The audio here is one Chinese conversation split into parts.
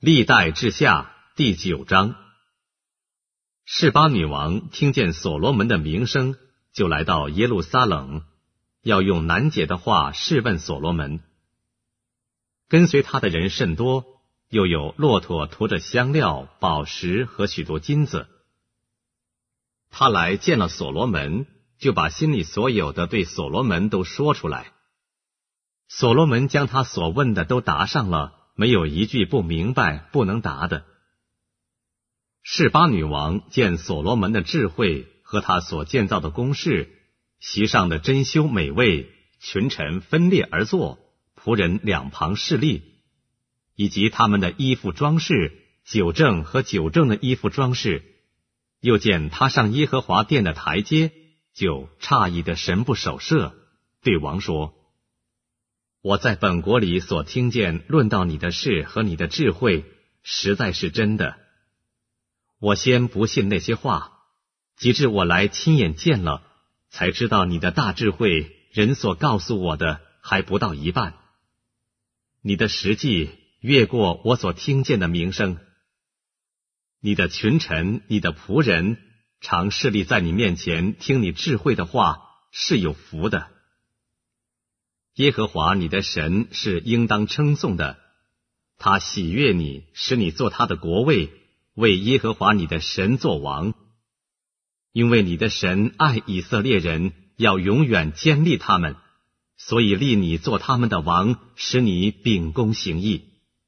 历代志下第9章。示巴女王听见所罗门的名声，就来到耶路撒冷，要用难解的话试问所罗门。跟随他的人甚多，又有骆驼驮着香料、宝石和许多金子。他来见了所罗门，就把心里所有的对所罗门都说出来。所罗门将他所问的都答上了，没有一句不明白不能答的。示巴女王见所罗门的智慧和他所建造的宫室，席上的珍馐美味，群臣分列而坐，仆人两旁侍立，以及他们的衣服装饰，酒政和酒政的衣服装饰，又见他上耶和华殿的台阶，就诧异的神不守舍，对王说：我在本国里所听见论到你的事和你的智慧，实在是真的。我先不信那些话，及至我来亲眼见了，才知道你的大智慧，人所告诉我的还不到一半。你的实际越过我所听见的名声。你的群臣，你的仆人，常侍立在你面前听你智慧的话，是有福的。耶和华你的神是应当称颂的，他喜悦你，使你做他的国位，为耶和华你的神作王。因为你的神爱以色列人，要永远坚立他们，所以立你做他们的王，使你秉公行义。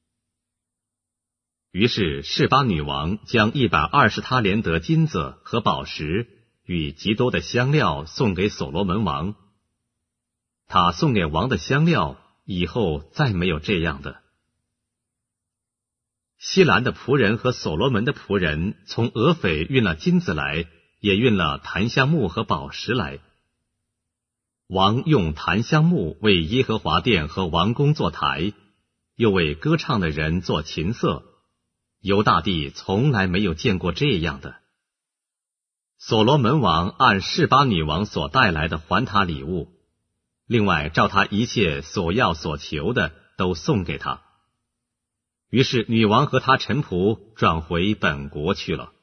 于是示巴女王将120他连得金子和宝石与极多的香料送给所罗门王。他送给王的香料以后再没有这样的。希兰的仆人和所罗门的仆人从俄斐运了金子来，也运了檀香木和宝石来。王用檀香木为耶和华殿和王宫做台，又为歌唱的人做琴瑟。犹大地从来没有见过这样的。所罗门王按示巴女王所带来的还他礼物，另外照他一切所要所求的都送给他。于是女王和他臣仆转回本国去了。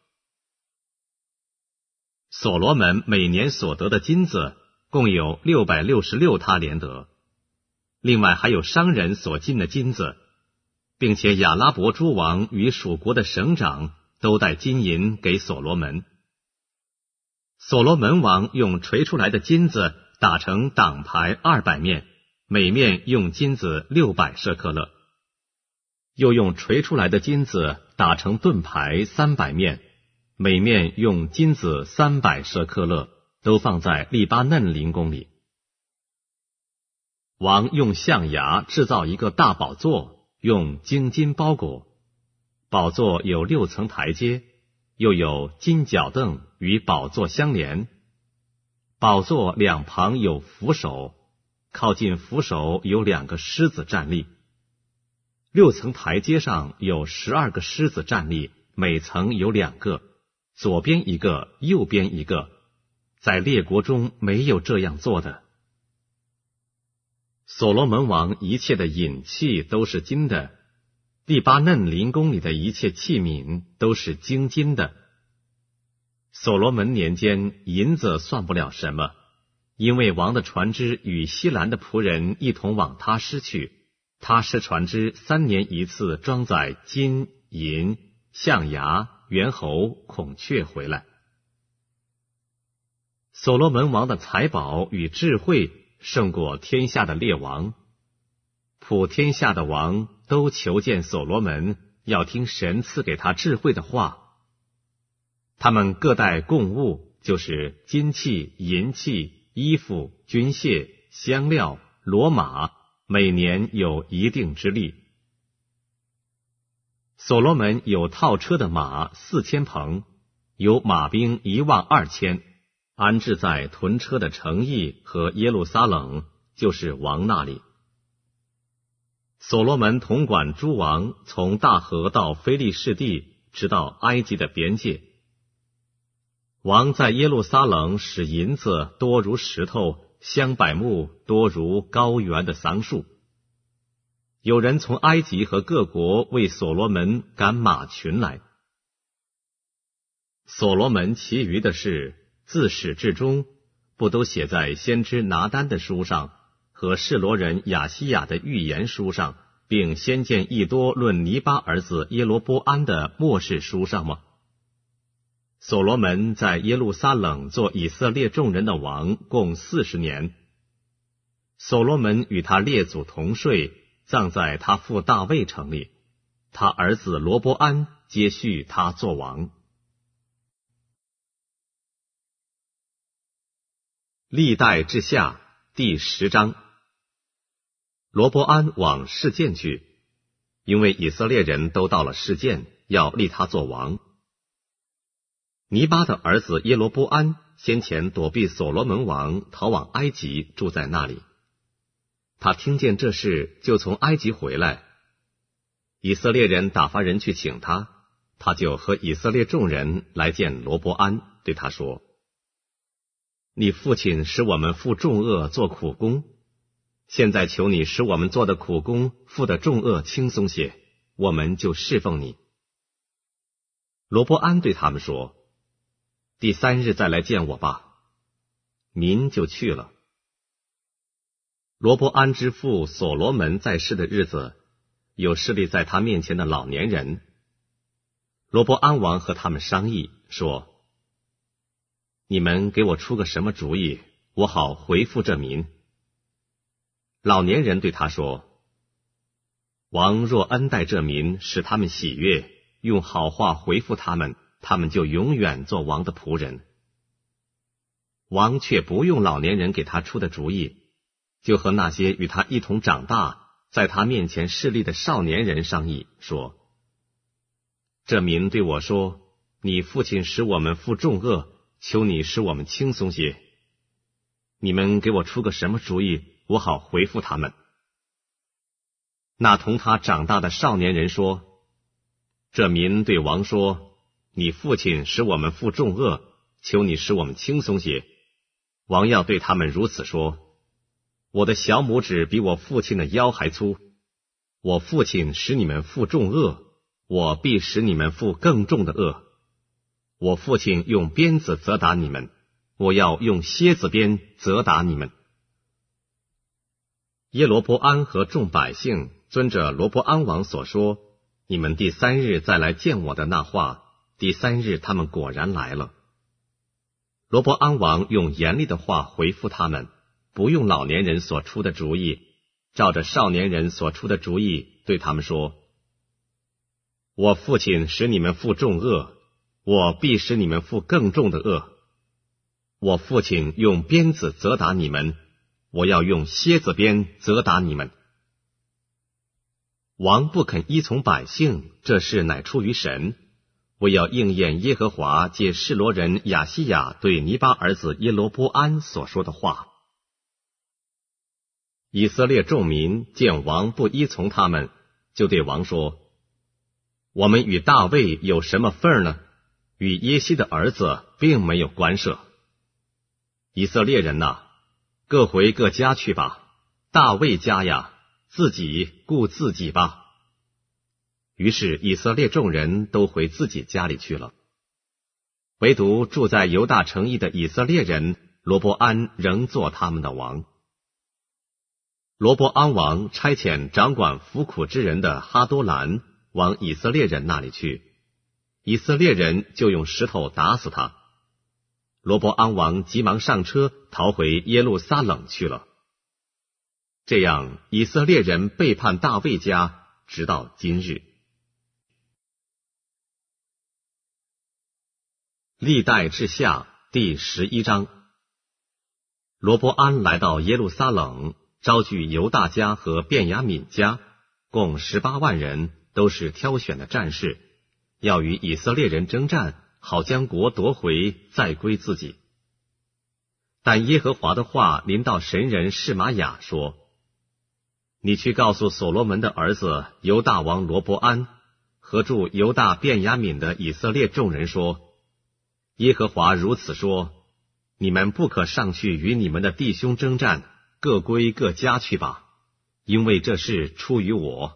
所罗门每年所得的金子共有666他连得，另外还有商人所进的金子，并且亚拉伯诸王与属国的省长都带金银给所罗门。所罗门王用锤出来的金子打成挡牌200面，每面用金子600舍客勒。又用锤出来的金子打成盾牌300面，每面用金子300舍客勒，都放在利巴嫩林宫里。王用象牙制造一个大宝座，用精金包裹。宝座有6层台阶，又有金脚凳与宝座相连。宝座两旁有扶手，靠近扶手有2个狮子站立。6层台阶上有12个狮子站立，每层有2个，左边一个，右边一个，在列国中没有这样做的。所罗门王一切的饮器都是金的，利巴嫩林宫里的一切器皿都是精金的。所罗门年间，银子算不了什么，因为王的船只与希兰的仆人一同往他施去，他施船只3年一次装载金银、象牙、猿猴、孔雀回来。所罗门王的财宝与智慧胜过天下的列王，普天下的王都求见所罗门，要听神赐给他智慧的话。他们各带供物，就是金器、银器、衣服、军械、香料、骡马，每年有一定之例。所罗门有套车的马4000棚，有马兵12000，安置在屯车的城邑和耶路撒冷，就是王那里。所罗门统管诸王，从大河到非利士地，直到埃及的边界。王在耶路撒冷使银子多如石头，香柏木多如高原的桑树。 有人从埃及和各国为所罗门赶马群来。所罗门其余的事，自始至终，不都写在先知拿单的书上和示罗人亚西亚的预言书上，并先见益多论尼巴儿子耶罗波安的末世书上吗？所罗门在耶路撒冷做以色列众人的王，共40年。所罗门与他列祖同睡，葬在他父大卫城里，他儿子罗波安接续他作王。历代志下第10章。罗波安往示剑去，因为以色列人都到了示剑，要立他作王。尼巴的儿子耶罗波安先前躲避所罗门王，逃往埃及，住在那里。他听见这事，就从埃及回来。以色列人打发人去请他，他就和以色列众人来见罗波安，对他说：你父亲使我们负重恶做苦工，现在求你使我们做的苦工负的重恶轻松些，我们就侍奉你。罗波安对他们说：第3日再来见我吧。民就去了。罗波安之父所罗门在世的日子，有侍立在他面前的老年人。罗波安王和他们商议说：你们给我出个什么主意，我好回复这民。老年人对他说：王若恩待这民，使他们喜悦，用好话回复他们，他们就永远做王的仆人。王却不用老年人给他出的主意，就和那些与他一同长大，在他面前侍立的少年人商议，说：这民对我说，你父亲使我们负重恶，求你使我们轻松些。你们给我出个什么主意，我好回复他们。那同他长大的少年人说：这民对王说，你父亲使我们负重恶，求你使我们轻松些。王要对他们如此说：我的小拇指比我父亲的腰还粗，我父亲使你们负重恶，我必使你们负更重的恶。我父亲用鞭子责打你们，我要用蝎子鞭责打你们。耶罗波安和众百姓遵着罗波安王所说，你们第3日再来见我的那话，第3日他们果然来了。罗波安王用严厉的话回复他们，不用老年人所出的主意，照着少年人所出的主意对他们说：我父亲使你们负重恶，我必使你们负更重的恶。我父亲用鞭子责打你们，我要用蝎子鞭责打你们。王不肯依从百姓，这事乃出于神，为要应验耶和华借示罗人亚西亚对尼巴儿子耶罗波安所说的话。以色列众民见王不依从他们，就对王说：我们与大卫有什么份呢？与耶西的儿子并没有关涉。以色列人哪，各回各家去吧，大卫家呀，自己顾自己吧。于是以色列众人都回自己家里去了，唯独住在犹大城邑的以色列人罗波安仍做他们的王。罗波安王差遣掌管服苦之人的哈多兰往以色列人那里去，以色列人就用石头打死他。罗波安王急忙上车，逃回耶路撒冷去了。这样以色列人背叛大卫家，直到今日。历代志下第11章。罗波安来到耶路撒冷，招聚犹大家和便雅悯家，共18万人，都是挑选的战士，要与以色列人征战，好将国夺回，再归自己。但耶和华的话临到神人示玛雅说：你去告诉所罗门的儿子犹大王罗波安和住犹大便雅悯的以色列众人说，耶和华如此说：你们不可上去与你们的弟兄征战，各归各家去吧， 因为这事出于我。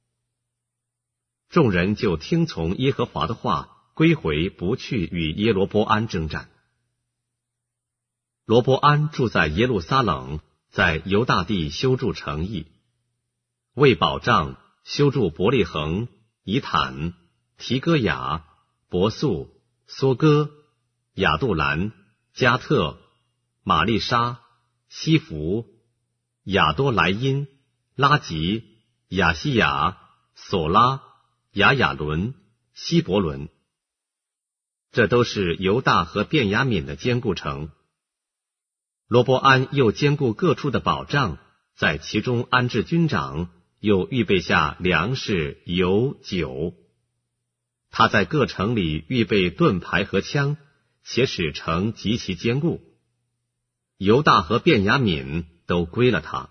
众人就听从耶和华的话，归回，不去与耶罗波安征战。罗波安住在耶路撒冷，在犹大地修筑城邑，为保障修筑伯利恒、以坦、提哥雅、伯素、梭哥、亚杜兰、加特、玛丽莎、西弗、亚多莱因、拉吉、亚西亚、索拉、亚亚伦、希伯伦。这都是犹大和便雅悯的坚固城。罗波安又兼顾各处的保障，在其中安置军长，又预备下粮食、油、酒。他在各城里预备盾牌和枪，且使城极其坚固。犹大和便雅悯都归了他。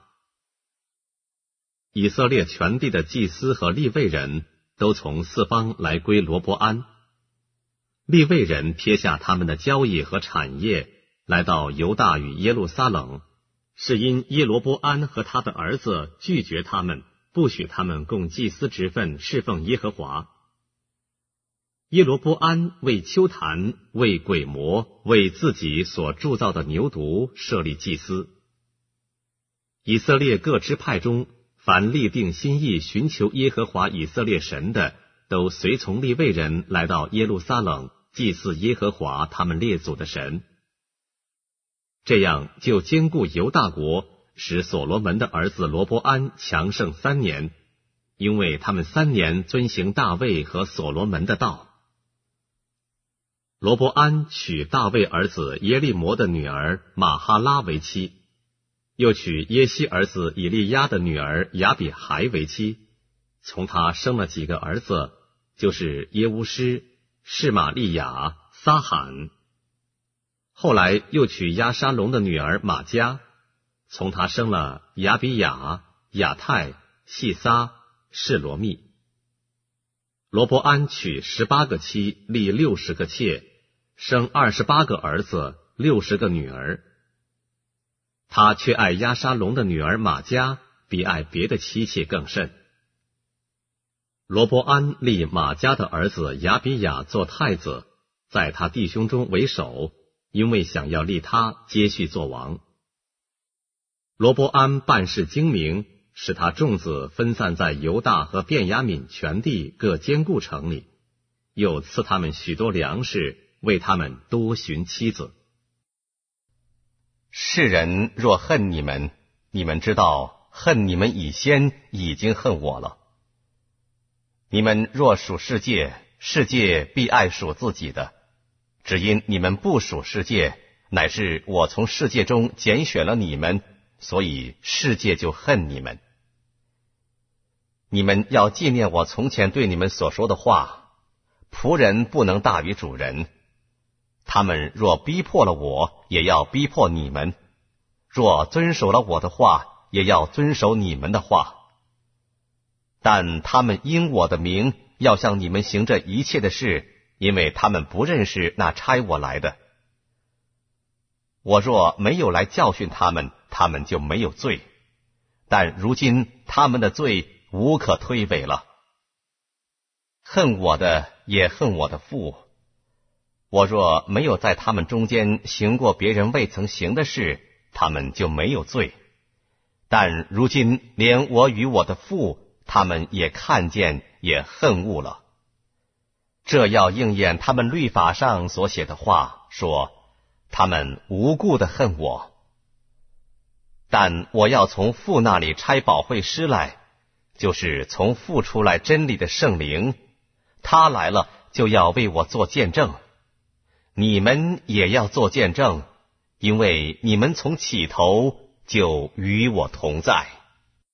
以色列全地的祭司和利未人都从四方来归罗波安。利未人撇下他们的交易和产业，来到犹大与耶路撒冷，是因耶罗波安和他的儿子拒绝他们，不许他们供祭司职分侍奉耶和华。耶罗波安为丘坛、为鬼魔、为自己所铸造的牛犊设立祭司。以色列各支派中，凡立定心意寻求耶和华以色列神的，都随从利未人来到耶路撒冷，祭祀耶和华他们列祖的神。这样就兼顾犹大国，使所罗门的儿子罗波安强盛3年，因为他们3年遵行大卫和所罗门的道。罗波安娶大卫儿子耶利摩的女儿玛哈拉为妻，又娶耶西儿子以利亚的女儿亚比孩为妻，从他生了几个儿子，就是耶乌施、示玛利亚、撒罕。后来又娶押沙龙的女儿玛迦，从他生了亚比雅、亚泰、细撒、示罗密。罗波安娶18个妻，立60个妾，生28个儿子，60个女儿。他却爱押沙龙的女儿玛迦，比爱别的妻妾更甚。罗波安立玛迦的儿子亚比雅做太子，在他弟兄中为首，因为想要立他接续做王。罗波安办事精明，使他众子分散在犹大和便雅悯全地各坚固城里，又赐他们许多粮食，为他们多寻妻子。 世人若恨你们，你们知道恨你们以先已经恨我了。你们若属世界，世界必爱属自己的，只因你们不属世界，乃是我从世界中拣选了你们，所以世界就恨你们。你们要纪念我从前对你们所说的话，仆人不能大于主人。他们若逼迫了我，也要逼迫你们；若遵守了我的话，也要遵守你们的话。但他们因我的名要向你们行这一切的事，因为他们不认识那差我来的。我若没有来教训他们，他们就没有罪；但如今他们的罪无可推诿了。恨我的也恨我的父。我若没有在他们中间行过别人未曾行的事，他们就没有罪。但如今连我与我的父，他们也看见，也恨恶了。这要应验他们律法上所写的话，说他们无故的恨我。但我要从父那里差保惠师来，就是从父出来真理的圣灵，他来了就要为我做见证。你们也要做见证，因为你们从起头就与我同在。